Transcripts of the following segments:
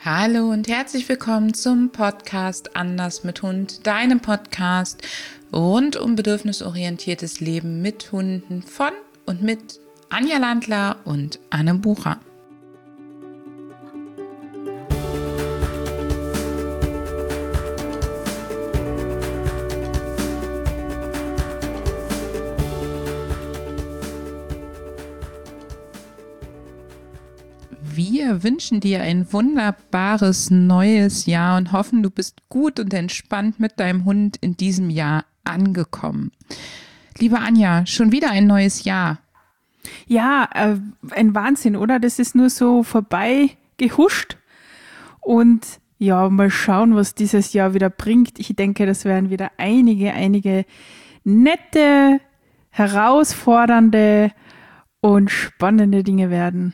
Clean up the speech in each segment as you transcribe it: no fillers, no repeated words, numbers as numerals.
Hallo und herzlich willkommen zum Podcast Anders mit Hund, deinem Podcast rund um bedürfnisorientiertes Leben mit Hunden von und mit Anja Landler und Anne Bucher. Wir wünschen dir ein wunderbares neues Jahr und hoffen, du bist gut und entspannt mit deinem Hund in diesem Jahr angekommen. Liebe Anja, schon wieder ein neues Jahr. Ja, ein Wahnsinn, oder? Das ist nur so vorbei gehuscht und ja, mal schauen, was dieses Jahr wieder bringt. Ich denke, das werden wieder einige nette, herausfordernde und spannende Dinge werden.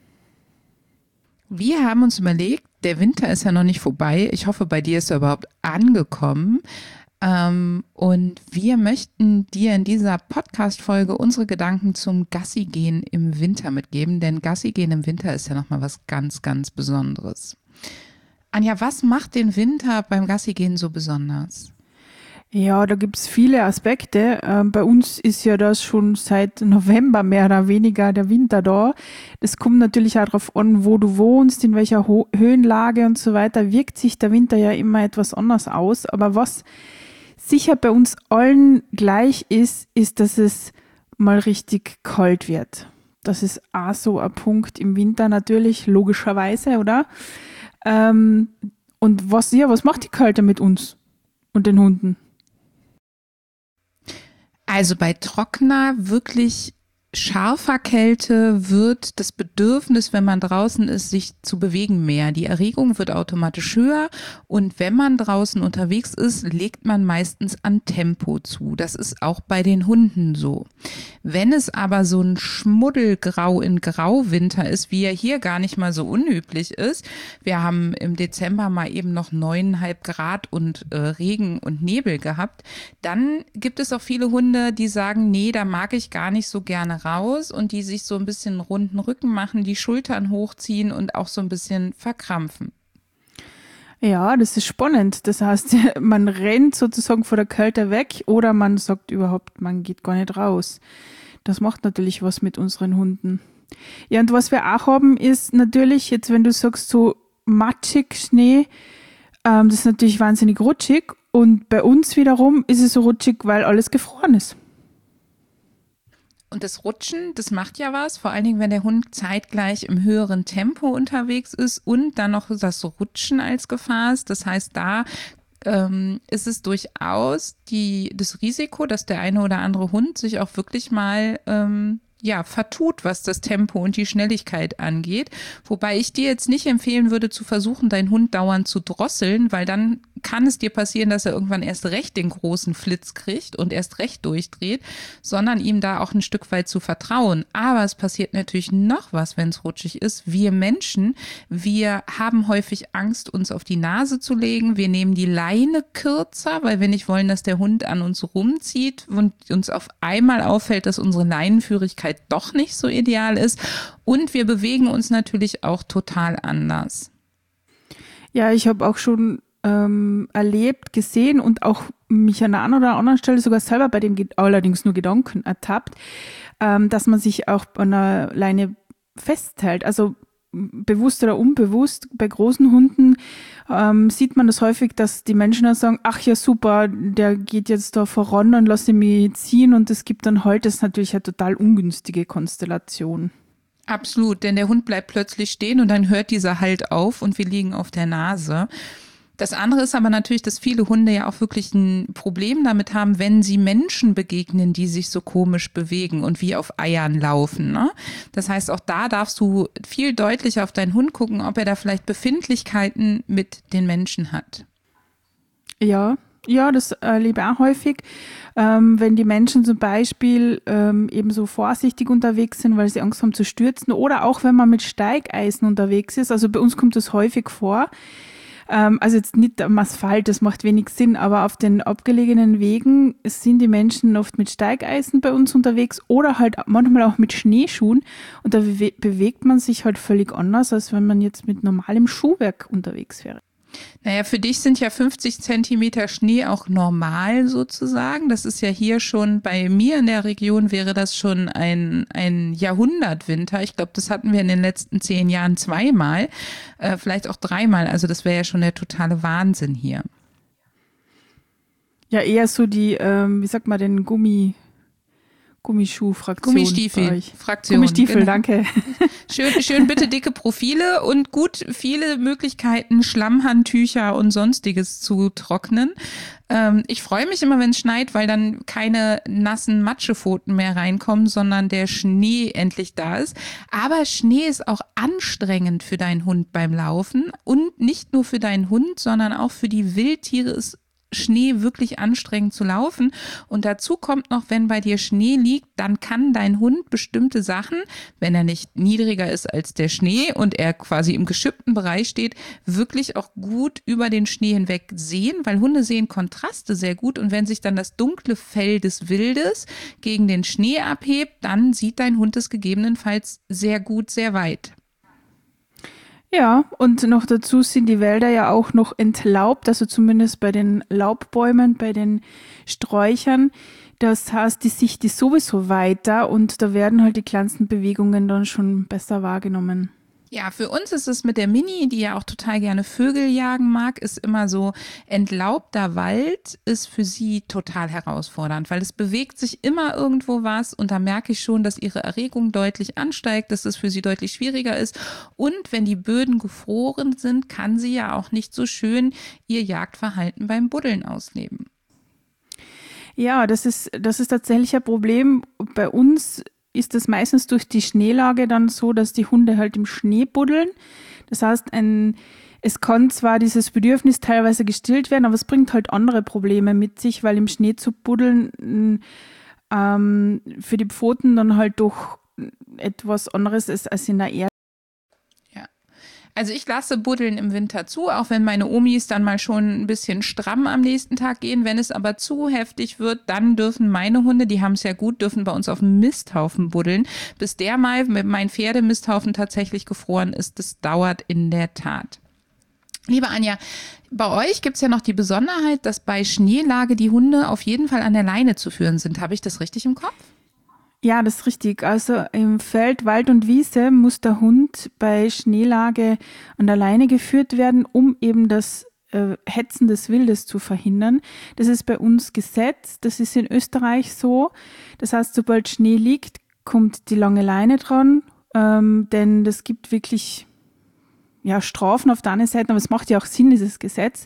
Wir haben uns überlegt, der Winter ist ja noch nicht vorbei. Ich hoffe, bei dir ist er überhaupt angekommen. Und wir möchten dir in dieser Podcast-Folge unsere Gedanken zum Gassi-Gehen im Winter mitgeben. Denn Gassi-Gehen im Winter ist ja nochmal was ganz, ganz Besonderes. Anja, was macht den Winter beim Gassi-Gehen so besonders? Ja, da gibt's viele Aspekte. Bei uns ist ja das schon seit November mehr oder weniger der Winter da. Das kommt natürlich auch darauf an, wo du wohnst, in welcher Höhenlage und so weiter. Wirkt sich der Winter ja immer etwas anders aus. Aber was sicher bei uns allen gleich ist, dass es mal richtig kalt wird. Das ist auch so ein Punkt im Winter natürlich, logischerweise, oder? Und was macht die Kälte mit uns und den Hunden? Also bei trockener, wirklich scharfer Kälte wird das Bedürfnis, wenn man draußen ist, sich zu bewegen mehr. Die Erregung wird automatisch höher und wenn man draußen unterwegs ist, legt man meistens an Tempo zu. Das ist auch bei den Hunden so. Wenn es aber so ein Schmuddelgrau in Grauwinter ist, wie er hier gar nicht mal so unüblich ist, wir haben im Dezember mal eben noch 9,5 Grad und Regen und Nebel gehabt, dann gibt es auch viele Hunde, die sagen, nee, da mag ich gar nicht so gerne raus und die sich so ein bisschen runden Rücken machen, die Schultern hochziehen und auch so ein bisschen verkrampfen. Ja, das ist spannend. Das heißt, man rennt sozusagen vor der Kälte weg oder man sagt überhaupt, man geht gar nicht raus. Das macht natürlich was mit unseren Hunden. Ja, und was wir auch haben, ist natürlich, jetzt wenn du sagst, so matschig Schnee, das ist natürlich wahnsinnig rutschig und bei uns wiederum ist es so rutschig, weil alles gefroren ist. Und das Rutschen, das macht ja was, vor allen Dingen, wenn der Hund zeitgleich im höheren Tempo unterwegs ist und dann noch das Rutschen als Gefahr ist. Das heißt, da ist es durchaus das Risiko, dass der eine oder andere Hund sich auch wirklich mal vertut, was das Tempo und die Schnelligkeit angeht. Wobei ich dir jetzt nicht empfehlen würde, zu versuchen, deinen Hund dauernd zu drosseln, weil dann kann es dir passieren, dass er irgendwann erst recht den großen Flitz kriegt und erst recht durchdreht, sondern ihm da auch ein Stück weit zu vertrauen. Aber es passiert natürlich noch was, wenn es rutschig ist. Wir Menschen, wir haben häufig Angst, uns auf die Nase zu legen. Wir nehmen die Leine kürzer, weil wir nicht wollen, dass der Hund an uns rumzieht und uns auf einmal auffällt, dass unsere Leinenführigkeit doch nicht so ideal ist. Und wir bewegen uns natürlich auch total anders. Ja, ich habe auch schon erlebt, gesehen und auch mich an einer oder anderen Stelle sogar selber bei dem allerdings nur Gedanken ertappt, dass man sich auch an einer Leine festhält. Also bewusst oder unbewusst, bei großen Hunden sieht man das häufig, dass die Menschen dann sagen, ach ja super, der geht jetzt da voran und lasse mich ziehen und es gibt dann halt, das ist natürlich eine total ungünstige Konstellation. Absolut, denn der Hund bleibt plötzlich stehen und dann hört dieser Halt auf und wir liegen auf der Nase. Das andere ist aber natürlich, dass viele Hunde ja auch wirklich ein Problem damit haben, wenn sie Menschen begegnen, die sich so komisch bewegen und wie auf Eiern laufen, ne? Das heißt, auch da darfst du viel deutlicher auf deinen Hund gucken, ob er da vielleicht Befindlichkeiten mit den Menschen hat. Ja, das erlebe ich auch häufig, wenn die Menschen zum Beispiel eben so vorsichtig unterwegs sind, weil sie Angst haben zu stürzen oder auch wenn man mit Steigeisen unterwegs ist. Also bei uns kommt das häufig vor. Also jetzt nicht am Asphalt, das macht wenig Sinn, aber auf den abgelegenen Wegen sind die Menschen oft mit Steigeisen bei uns unterwegs oder halt manchmal auch mit Schneeschuhen und da bewegt man sich halt völlig anders, als wenn man jetzt mit normalem Schuhwerk unterwegs wäre. Naja, für dich sind ja 50 Zentimeter Schnee auch normal sozusagen. Das ist ja hier schon, bei mir in der Region wäre das schon ein Jahrhundertwinter. Ich glaube, das hatten wir in den letzten 10 Jahren zweimal, vielleicht auch dreimal. Also das wäre ja schon der totale Wahnsinn hier. Ja, eher so die, wie sagt man denn, Gummischuh-Fraktion. Gummistiefel-Fraktion. Gummistiefel, genau. Danke. Schön bitte dicke Profile und gut viele Möglichkeiten, Schlammhandtücher und Sonstiges zu trocknen. Ich freue mich immer, wenn es schneit, weil dann keine nassen Matschepfoten mehr reinkommen, sondern der Schnee endlich da ist. Aber Schnee ist auch anstrengend für deinen Hund beim Laufen und nicht nur für deinen Hund, sondern auch für die Wildtiere ist Schnee wirklich anstrengend zu laufen. Und dazu kommt noch, wenn bei dir Schnee liegt, dann kann dein Hund bestimmte Sachen, wenn er nicht niedriger ist als der Schnee und er quasi im geschützten Bereich steht, wirklich auch gut über den Schnee hinweg sehen, weil Hunde sehen Kontraste sehr gut. Und wenn sich dann das dunkle Fell des Wildes gegen den Schnee abhebt, dann sieht dein Hund es gegebenenfalls sehr gut, sehr weit. Ja, und noch dazu sind die Wälder ja auch noch entlaubt, also zumindest bei den Laubbäumen, bei den Sträuchern. Das heißt, die Sicht ist sowieso weiter und da werden halt die kleinsten Bewegungen dann schon besser wahrgenommen. Ja, für uns ist es mit der Mini, die ja auch total gerne Vögel jagen mag, ist immer so, entlaubter Wald ist für sie total herausfordernd, weil es bewegt sich immer irgendwo was und da merke ich schon, dass ihre Erregung deutlich ansteigt, dass es für sie deutlich schwieriger ist und wenn die Böden gefroren sind, kann sie ja auch nicht so schön ihr Jagdverhalten beim Buddeln ausleben. Ja, das ist tatsächlich ein Problem. Bei uns ist es meistens durch die Schneelage dann so, dass die Hunde halt im Schnee buddeln. Das heißt, es kann zwar dieses Bedürfnis teilweise gestillt werden, aber es bringt halt andere Probleme mit sich, weil im Schnee zu buddeln für die Pfoten dann halt doch etwas anderes ist als in der Erde. Also ich lasse Buddeln im Winter zu, auch wenn meine Omis dann mal schon ein bisschen stramm am nächsten Tag gehen. Wenn es aber zu heftig wird, dann dürfen meine Hunde, die haben es ja gut, dürfen bei uns auf dem Misthaufen buddeln. Bis der mal mit meinem Pferdemisthaufen tatsächlich gefroren ist, das dauert in der Tat. Liebe Anja, bei euch gibt es ja noch die Besonderheit, dass bei Schneelage die Hunde auf jeden Fall an der Leine zu führen sind. Habe ich das richtig im Kopf? Ja, das ist richtig. Also im Feld, Wald und Wiese muss der Hund bei Schneelage an der Leine geführt werden, um eben das Hetzen des Wildes zu verhindern. Das ist bei uns Gesetz. Das ist in Österreich so. Das heißt, sobald Schnee liegt, kommt die lange Leine dran, denn das gibt wirklich Strafen auf der einen Seite, aber es macht ja auch Sinn, dieses Gesetz.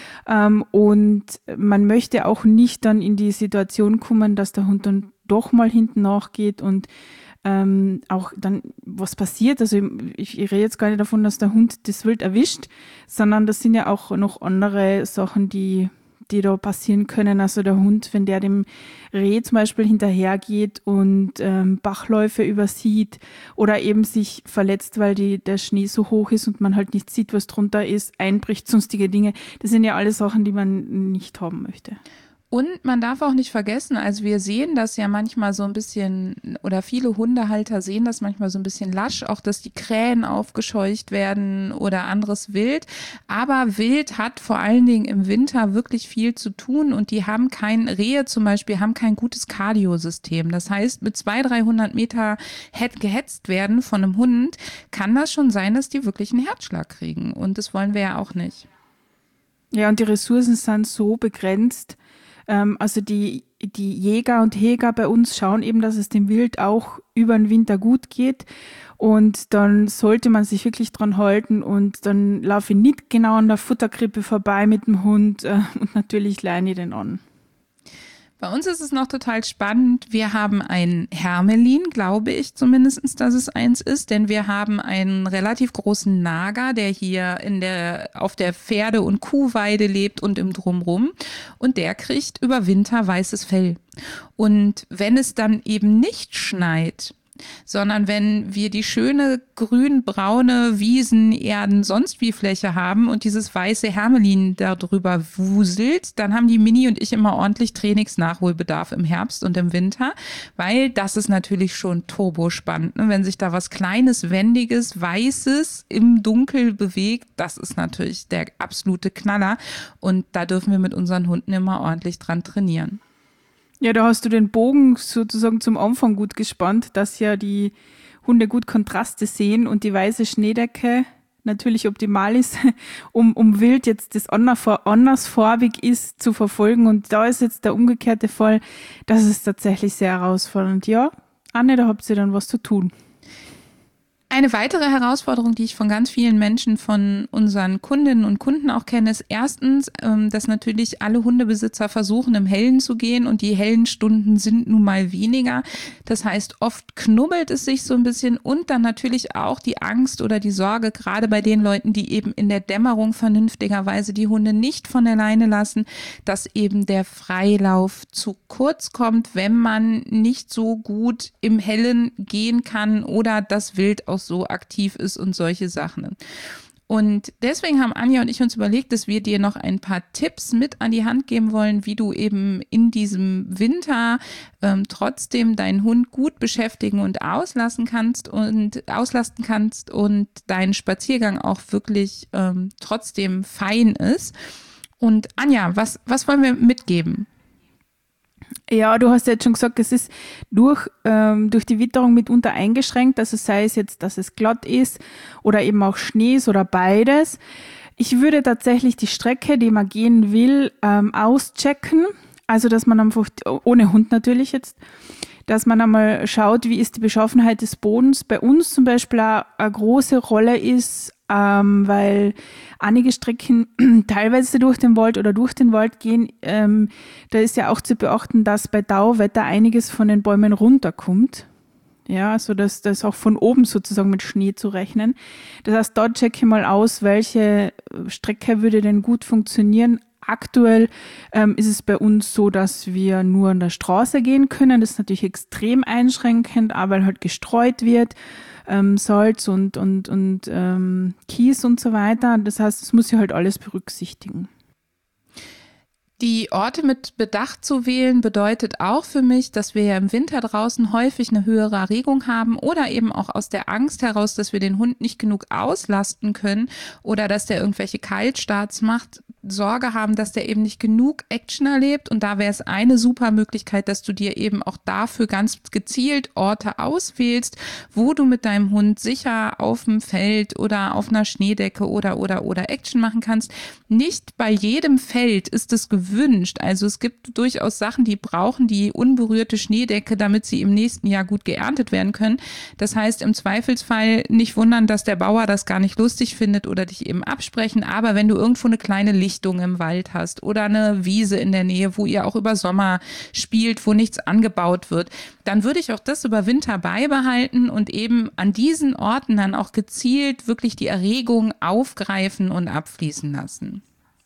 Und man möchte auch nicht dann in die Situation kommen, dass der Hund dann doch mal hinten nachgeht und auch dann was passiert. Also ich rede jetzt gar nicht davon, dass der Hund das Wild erwischt, sondern das sind ja auch noch andere Sachen, die da passieren können. Also der Hund, wenn der dem Reh zum Beispiel hinterhergeht und Bachläufe übersieht oder eben sich verletzt, weil der Schnee so hoch ist und man halt nicht sieht, was drunter ist, einbricht, sonstige Dinge. Das sind ja alle Sachen, die man nicht haben möchte. Und man darf auch nicht vergessen, also wir sehen das ja manchmal so ein bisschen, oder viele Hundehalter sehen das manchmal so ein bisschen lasch, auch dass die Krähen aufgescheucht werden oder anderes Wild. Aber Wild hat vor allen Dingen im Winter wirklich viel zu tun und Rehe zum Beispiel haben kein gutes Kardiosystem. Das heißt, mit 200-300 Meter gehetzt werden von einem Hund, kann das schon sein, dass die wirklich einen Herzschlag kriegen. Und das wollen wir ja auch nicht. Ja, und die Ressourcen sind so begrenzt. Also die Jäger und Heger bei uns schauen eben, dass es dem Wild auch über den Winter gut geht und dann sollte man sich wirklich dran halten und dann laufe ich nicht genau an der Futterkrippe vorbei mit dem Hund und natürlich leine ich den an. Bei uns ist es noch total spannend. Wir haben ein Hermelin, glaube ich zumindest, dass es eins ist, denn wir haben einen relativ großen Nager, der hier auf der Pferde- und Kuhweide lebt und im Drumrum. Und der kriegt über Winter weißes Fell. Und wenn es dann eben nicht schneit, sondern wenn wir die schöne grün-braune Wiesen, Erden, sonst wie Fläche haben und dieses weiße Hermelin darüber wuselt, dann haben die Mini und ich immer ordentlich Trainingsnachholbedarf im Herbst und im Winter, weil das ist natürlich schon turbospannend, ne? Wenn sich da was Kleines, Wendiges, Weißes im Dunkel bewegt, das ist natürlich der absolute Knaller und da dürfen wir mit unseren Hunden immer ordentlich dran trainieren. Ja, da hast du den Bogen sozusagen zum Anfang gut gespannt, dass ja die Hunde gut Kontraste sehen und die weiße Schneedecke natürlich optimal ist, um Wild jetzt das andersfarbig ist zu verfolgen. Und da ist jetzt der umgekehrte Fall, das ist tatsächlich sehr herausfordernd. Ja, Anne, da habt ihr dann was zu tun. Eine weitere Herausforderung, die ich von ganz vielen Menschen, von unseren Kundinnen und Kunden auch kenne, ist erstens, dass natürlich alle Hundebesitzer versuchen, im Hellen zu gehen und die hellen Stunden sind nun mal weniger. Das heißt, oft knubbelt es sich so ein bisschen und dann natürlich auch die Angst oder die Sorge, gerade bei den Leuten, die eben in der Dämmerung vernünftigerweise die Hunde nicht von der Leine lassen, dass eben der Freilauf zu kurz kommt, wenn man nicht so gut im Hellen gehen kann oder das Wild auch so aktiv ist und solche Sachen. Und deswegen haben Anja und ich uns überlegt, dass wir dir noch ein paar Tipps mit an die Hand geben wollen, wie du eben in diesem Winter trotzdem deinen Hund gut beschäftigen und auslasten kannst und dein Spaziergang auch wirklich trotzdem fein ist. Und Anja, was wollen wir mitgeben? Ja, du hast ja jetzt schon gesagt, es ist durch die Witterung mitunter eingeschränkt, also sei es jetzt, dass es glatt ist oder eben auch Schnee ist oder beides. Ich würde tatsächlich die Strecke, die man gehen will, auschecken, also dass man einfach, ohne Hund natürlich jetzt, dass man einmal schaut, wie ist die Beschaffenheit des Bodens. Bei uns zum Beispiel auch eine große Rolle ist, weil einige Strecken teilweise durch den Wald oder durch den Wald gehen. Da ist ja auch zu beachten, dass bei Dauwetter einiges von den Bäumen runterkommt. Ja, also das ist auch von oben sozusagen mit Schnee zu rechnen. Das heißt, dort checke ich mal aus, welche Strecke würde denn gut funktionieren. Aktuell ist es bei uns so, dass wir nur an der Straße gehen können. Das ist natürlich extrem einschränkend, aber weil halt gestreut wird, Salz und Kies und so weiter. Das heißt, das muss ich halt alles berücksichtigen. Die Orte mit Bedacht zu wählen bedeutet auch für mich, dass wir ja im Winter draußen häufig eine höhere Erregung haben oder eben auch aus der Angst heraus, dass wir den Hund nicht genug auslasten können oder dass der irgendwelche Kaltstarts macht, Sorge haben, dass der eben nicht genug Action erlebt. Und da wäre es eine super Möglichkeit, dass du dir eben auch dafür ganz gezielt Orte auswählst, wo du mit deinem Hund sicher auf dem Feld oder auf einer Schneedecke oder Action machen kannst. Nicht bei jedem Feld ist es gewünscht. Also es gibt durchaus Sachen, die brauchen die unberührte Schneedecke, damit sie im nächsten Jahr gut geerntet werden können. Das heißt, im Zweifelsfall nicht wundern, dass der Bauer das gar nicht lustig findet oder dich eben absprechen. Aber wenn du irgendwo eine kleine Lichtung im Wald hast oder eine Wiese in der Nähe, wo ihr auch über Sommer spielt, wo nichts angebaut wird, dann würde ich auch das über Winter beibehalten und eben an diesen Orten dann auch gezielt wirklich die Erregung aufgreifen und abfließen lassen.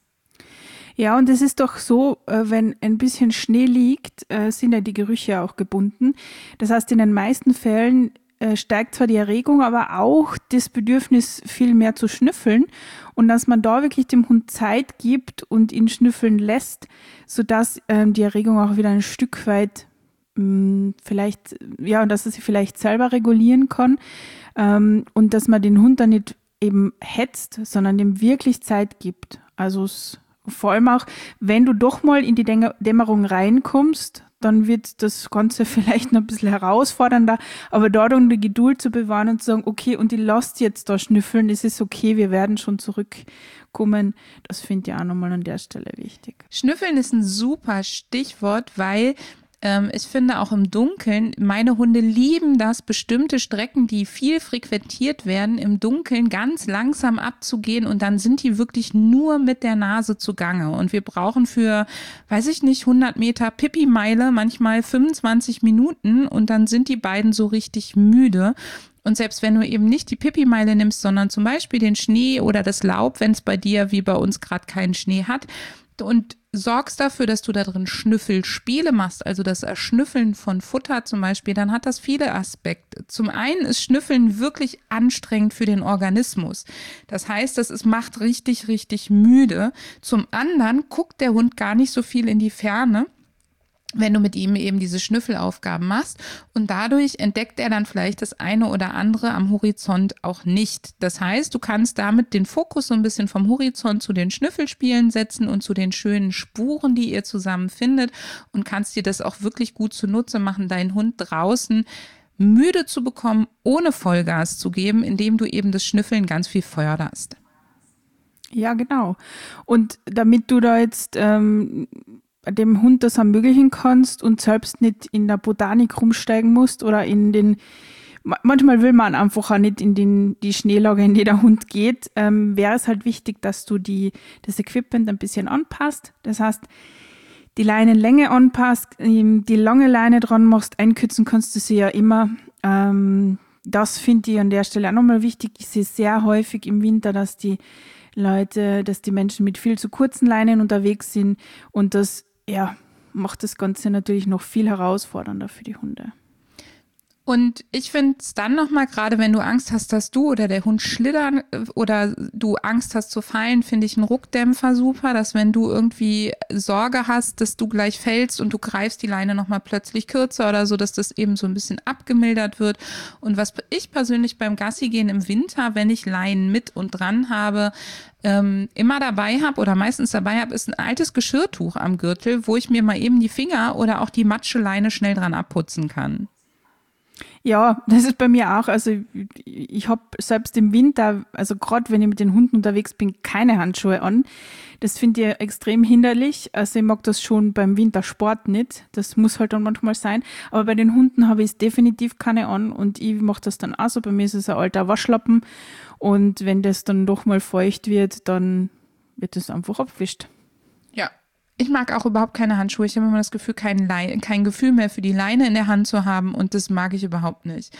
Ja, und es ist doch so, wenn ein bisschen Schnee liegt, sind ja die Gerüche auch gebunden. Das heißt, in den meisten Fällen steigt zwar die Erregung, aber auch das Bedürfnis, viel mehr zu schnüffeln und dass man da wirklich dem Hund Zeit gibt und ihn schnüffeln lässt, sodass die Erregung auch wieder ein Stück weit vielleicht, ja, und dass er sich vielleicht selber regulieren kann und dass man den Hund dann nicht eben hetzt, sondern dem wirklich Zeit gibt. Also vor allem auch, wenn du doch mal in die Dämmerung reinkommst, dann wird das Ganze vielleicht noch ein bisschen herausfordernder, aber dort um die Geduld zu bewahren und zu sagen, okay, und ich lasse jetzt da schnüffeln, es ist okay, wir werden schon zurückkommen, das finde ich auch nochmal an der Stelle wichtig. Schnüffeln ist ein super Stichwort, weil ich finde auch im Dunkeln, meine Hunde lieben das, bestimmte Strecken, die viel frequentiert werden, im Dunkeln ganz langsam abzugehen und dann sind die wirklich nur mit der Nase zugange. Und wir brauchen für, weiß ich nicht, 100 Meter Pipi-Meile manchmal 25 Minuten und dann sind die beiden so richtig müde. Und selbst wenn du eben nicht die Pipi-Meile nimmst, sondern zum Beispiel den Schnee oder das Laub, wenn es bei dir wie bei uns gerade keinen Schnee hat, und sorgst dafür, dass du da drin Schnüffelspiele machst, also das Erschnüffeln von Futter zum Beispiel, dann hat das viele Aspekte. Zum einen ist Schnüffeln wirklich anstrengend für den Organismus. Das heißt, macht richtig, richtig müde. Zum anderen guckt der Hund gar nicht so viel in die Ferne, wenn du mit ihm eben diese Schnüffelaufgaben machst, und dadurch entdeckt er dann vielleicht das eine oder andere am Horizont auch nicht. Das heißt, du kannst damit den Fokus so ein bisschen vom Horizont zu den Schnüffelspielen setzen und zu den schönen Spuren, die ihr zusammen findet, und kannst dir das auch wirklich gut zunutze machen, deinen Hund draußen müde zu bekommen, ohne Vollgas zu geben, indem du eben das Schnüffeln ganz viel förderst. Ja, genau. Und damit du da jetzt dem Hund das ermöglichen kannst und selbst nicht in der Botanik rumsteigen musst oder manchmal will man einfach auch nicht in die Schneelage, in die der Hund geht, wäre es halt wichtig, dass du das Equipment ein bisschen anpasst. Das heißt, die Leinenlänge anpasst, die lange Leine dran machst, einkürzen kannst du sie ja immer. Das finde ich an der Stelle auch nochmal wichtig. Ich sehe sehr häufig im Winter, dass die Menschen mit viel zu kurzen Leinen unterwegs sind, und das macht das Ganze natürlich noch viel herausfordernder für die Hunde. Und ich finde es dann nochmal, gerade wenn du Angst hast, dass du oder der Hund schlittern oder du Angst hast zu fallen, finde ich einen Ruckdämpfer super, dass wenn du irgendwie Sorge hast, dass du gleich fällst und du greifst die Leine nochmal plötzlich kürzer oder so, dass das eben so ein bisschen abgemildert wird. Und was ich persönlich beim Gassigehen im Winter, wenn ich Leinen mit und dran habe, immer dabei habe oder meistens dabei habe, ist ein altes Geschirrtuch am Gürtel, wo ich mir mal eben die Finger oder auch die Matscheleine schnell dran abputzen kann. Ja, das ist bei mir auch. Also ich habe selbst im Winter, also gerade wenn ich mit den Hunden unterwegs bin, keine Handschuhe an. Das finde ich extrem hinderlich. Also ich mag das schon beim Wintersport nicht. Das muss halt dann manchmal sein. Aber bei den Hunden habe ich es definitiv keine an, und ich mache das dann auch so. Bei mir ist es ein alter Waschlappen, und wenn das dann doch mal feucht wird, dann wird das einfach abgewischt. Ja. Ich mag auch überhaupt keine Handschuhe. Ich habe immer das Gefühl, kein Gefühl mehr für die Leine in der Hand zu haben, und das mag ich überhaupt nicht.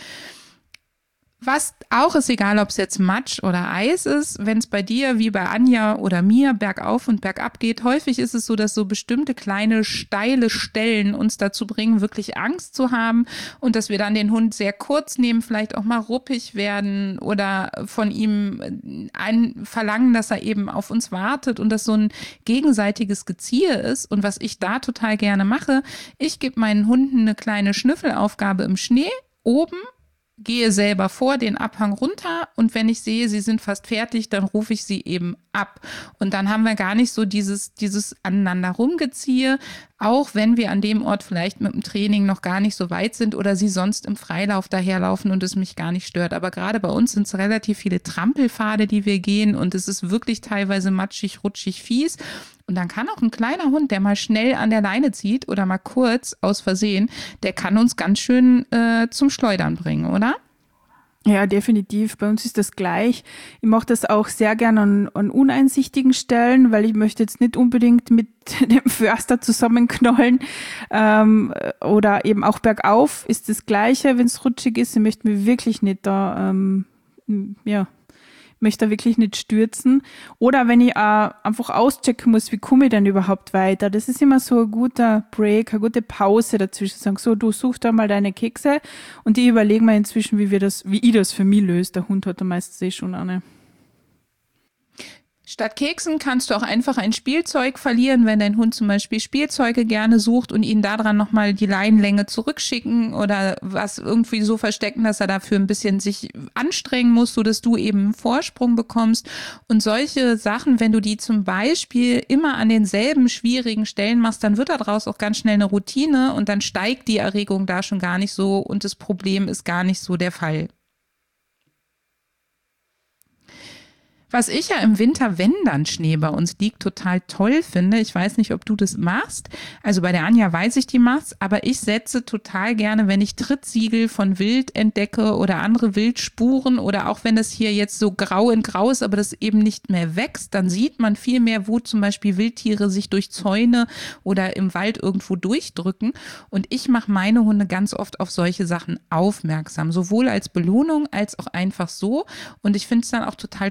Was auch ist, egal ob es jetzt Matsch oder Eis ist, wenn es bei dir wie bei Anja oder mir bergauf und bergab geht, häufig ist es so, dass so bestimmte kleine steile Stellen uns dazu bringen, wirklich Angst zu haben, und dass wir dann den Hund sehr kurz nehmen, vielleicht auch mal ruppig werden oder von ihm verlangen, dass er eben auf uns wartet, und das so ein gegenseitiges Geziehe ist. Und was ich da total gerne mache, ich gebe meinen Hunden eine kleine Schnüffelaufgabe im Schnee oben, gehe selber vor den Abhang runter, und wenn ich sehe, sie sind fast fertig, dann rufe ich sie eben ab. Und dann haben wir gar nicht so dieses aneinander rumgeziehe, auch wenn wir an dem Ort vielleicht mit dem Training noch gar nicht so weit sind oder sie sonst im Freilauf daherlaufen und es mich gar nicht stört. Aber gerade bei uns sind es relativ viele Trampelpfade, die wir gehen, und es ist wirklich teilweise matschig, rutschig, fies. Und dann kann auch ein kleiner Hund, der mal schnell an der Leine zieht oder mal kurz aus Versehen, der kann uns ganz schön zum Schleudern bringen, oder? Ja, definitiv. Bei uns ist das gleich. Ich mache das auch sehr gern an uneinsichtigen Stellen, weil ich möchte jetzt nicht unbedingt mit dem Förster zusammenknallen. Oder eben auch bergauf ist das Gleiche, wenn es rutschig ist. Ich möchte mich wirklich nicht möchte da wirklich nicht stürzen. Oder wenn ich einfach auschecken muss, wie komme ich denn überhaupt weiter? Das ist immer so ein guter Break, eine gute Pause dazwischen. Sagen, so, du suchst da mal deine Kekse, und die überlegen mir inzwischen, wie ich das für mich löse. Der Hund hat da meistens schon eine. Statt Keksen kannst du auch einfach ein Spielzeug verlieren, wenn dein Hund zum Beispiel Spielzeuge gerne sucht, und ihn daran nochmal die Leinenlänge zurückschicken oder was irgendwie so verstecken, dass er dafür ein bisschen sich anstrengen muss, sodass du eben einen Vorsprung bekommst. Und solche Sachen, wenn du die zum Beispiel immer an denselben schwierigen Stellen machst, dann wird daraus auch ganz schnell eine Routine, und dann steigt die Erregung da schon gar nicht so, und das Problem ist gar nicht so der Fall. Was ich ja im Winter, wenn dann Schnee bei uns liegt, total toll finde, ich weiß nicht, ob du das machst, also bei der Anja weiß ich, die macht's, aber ich setze total gerne, wenn ich Trittsiegel von Wild entdecke oder andere Wildspuren, oder auch wenn das hier jetzt so grau in grau ist, aber das eben nicht mehr wächst, dann sieht man viel mehr, wo zum Beispiel Wildtiere sich durch Zäune oder im Wald irgendwo durchdrücken, und ich mache meine Hunde ganz oft auf solche Sachen aufmerksam, sowohl als Belohnung als auch einfach so, und ich finde es dann auch total spannend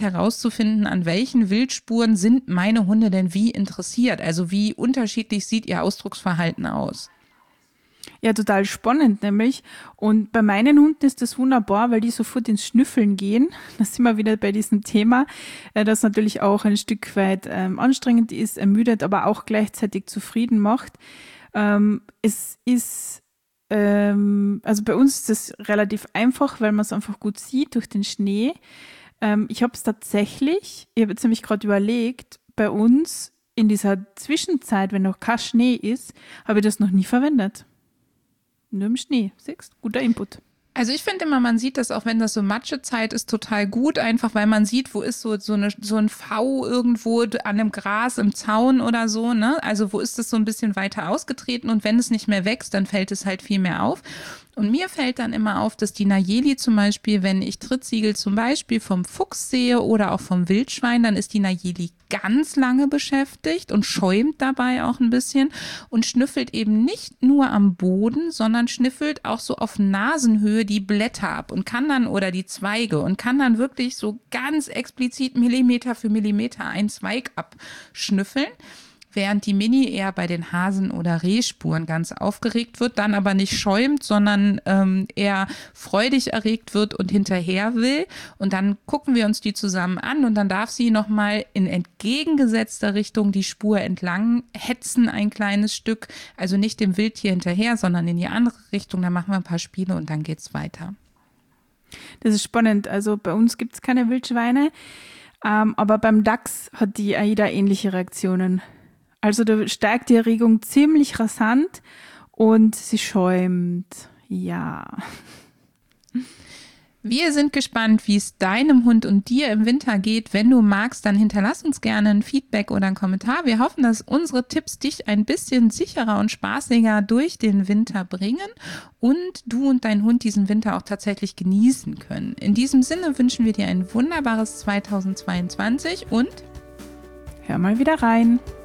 herauszufinden, an welchen Wildspuren sind meine Hunde denn wie interessiert. Also wie unterschiedlich sieht ihr Ausdrucksverhalten aus? Ja, total spannend nämlich. Und bei meinen Hunden ist das wunderbar, weil die sofort ins Schnüffeln gehen. Da sind wir wieder bei diesem Thema, das natürlich auch ein Stück weit anstrengend ist, ermüdet, aber auch gleichzeitig zufrieden macht. Es ist, also bei uns ist das relativ einfach, weil man es einfach gut sieht durch den Schnee. Ich habe es tatsächlich, ich habe jetzt nämlich gerade überlegt, bei uns in dieser Zwischenzeit, wenn noch kein Schnee ist, habe ich das noch nie verwendet. Nur im Schnee. Siehst, guter Input. Also ich finde immer, man sieht das auch, wenn das so Matschezeit ist, total gut, einfach weil man sieht, wo ist so ein V irgendwo an einem Gras im Zaun oder so, ne? Also wo ist das so ein bisschen weiter ausgetreten und wenn es nicht mehr wächst, dann fällt es halt viel mehr auf. Und mir fällt dann immer auf, dass die Nayeli zum Beispiel, wenn ich Trittsiegel zum Beispiel vom Fuchs sehe oder auch vom Wildschwein, dann ist die Nayeli ganz lange beschäftigt und schäumt dabei auch ein bisschen und schnüffelt eben nicht nur am Boden, sondern schnüffelt auch so auf Nasenhöhe die Blätter ab und kann dann, oder die Zweige, und kann dann wirklich so ganz explizit Millimeter für Millimeter einen Zweig abschnüffeln. Während die Mini eher bei den Hasen- oder Rehspuren ganz aufgeregt wird, dann aber nicht schäumt, sondern eher freudig erregt wird und hinterher will. Und dann gucken wir uns die zusammen an und dann darf sie nochmal in entgegengesetzter Richtung die Spur entlang hetzen, ein kleines Stück. Also nicht dem Wildtier hinterher, sondern in die andere Richtung. Dann machen wir ein paar Spiele und dann geht's weiter. Das ist spannend. Also bei uns gibt es keine Wildschweine, aber beim Dachs hat die AIDA ähnliche Reaktionen. Also da steigt die Erregung ziemlich rasant und sie schäumt. Ja. Wir sind gespannt, wie es deinem Hund und dir im Winter geht. Wenn du magst, dann hinterlass uns gerne ein Feedback oder einen Kommentar. Wir hoffen, dass unsere Tipps dich ein bisschen sicherer und spaßiger durch den Winter bringen und du und dein Hund diesen Winter auch tatsächlich genießen können. In diesem Sinne wünschen wir dir ein wunderbares 2022 und hör mal wieder rein.